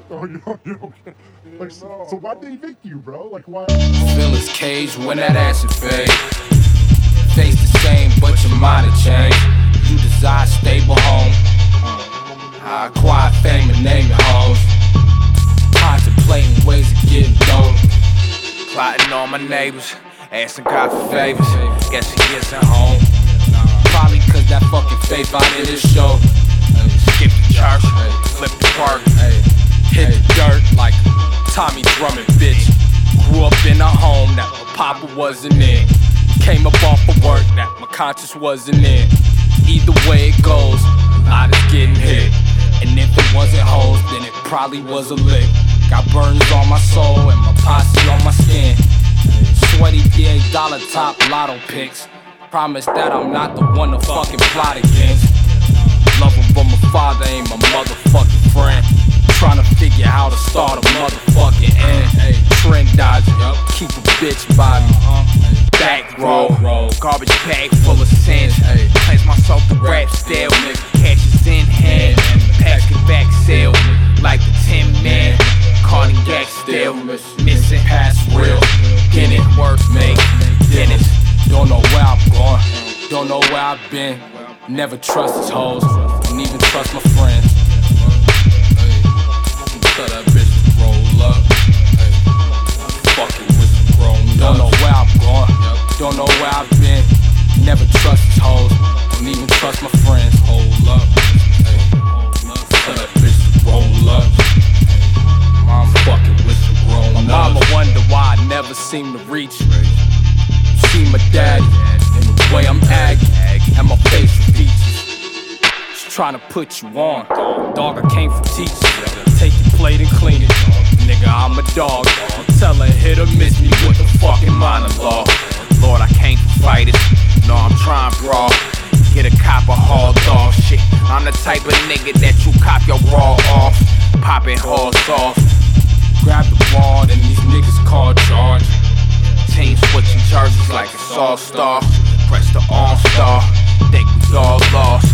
Oh, you okay? Like, so why did they evict you, bro? Like, why? Feelings caged when that action fade. Face the same, but your mind had changed. You desire stable home. I acquire fame and name it hoes. Contemplating ways of getting dope. Plotting on my neighbors, asking God for favors. Guess he isn't home. Probably cause that fucking faith out of this show. Skip the church, flip the park, hit the dirt like Tommy Drummond, bitch. Grew up in a home that my papa wasn't in. Came up off of work that my conscience wasn't in. Either way it goes, I was getting hit. And if it wasn't hoes, then it probably was a lick. Got burns on my soul and my posse on my skin. Sweaty $8 top lotto picks. Promise that I'm not the one to fucking plot against. Love him, but my father ain't my motherfucking friend. Tryna figure how to start a motherfucking end. Trend dodger, keep a bitch by me. Back row, garbage bag full of sins. Place myself to rap still, cash is in hand. Pack it back sale, like the Tin Man. Cardiac still, missing past real. Get it worse, mate, Dennis. Don't know where I'm going, don't know where I've been. Never trust these hoes, don't even trust my friends. Tell that bitch to roll up. Fucking with some grown ups. Don't know where I'm going, don't know where I've been. Never trust these hoes, don't even trust my friends. Hold up, tell that bitch to roll up. I'm fucking with some grown ups. My mama wonder why I never seem to reach. See my daddy, and the way I'm acting, and my facial features. She's trying to put you on. Dog, I came from teachers. Take your plate and clean it. Nigga, I'm a dog. Tell her hit or miss me with the fucking monologue. Lord, I came for fighters. No, I'm trying brawl. Get a cop a haul dog shit. I'm the type of nigga that you cop your raw off. Popping halls off. Grab the ball, and these niggas call charge. Team switching charges like it's all star. Press the all star. Think we all lost.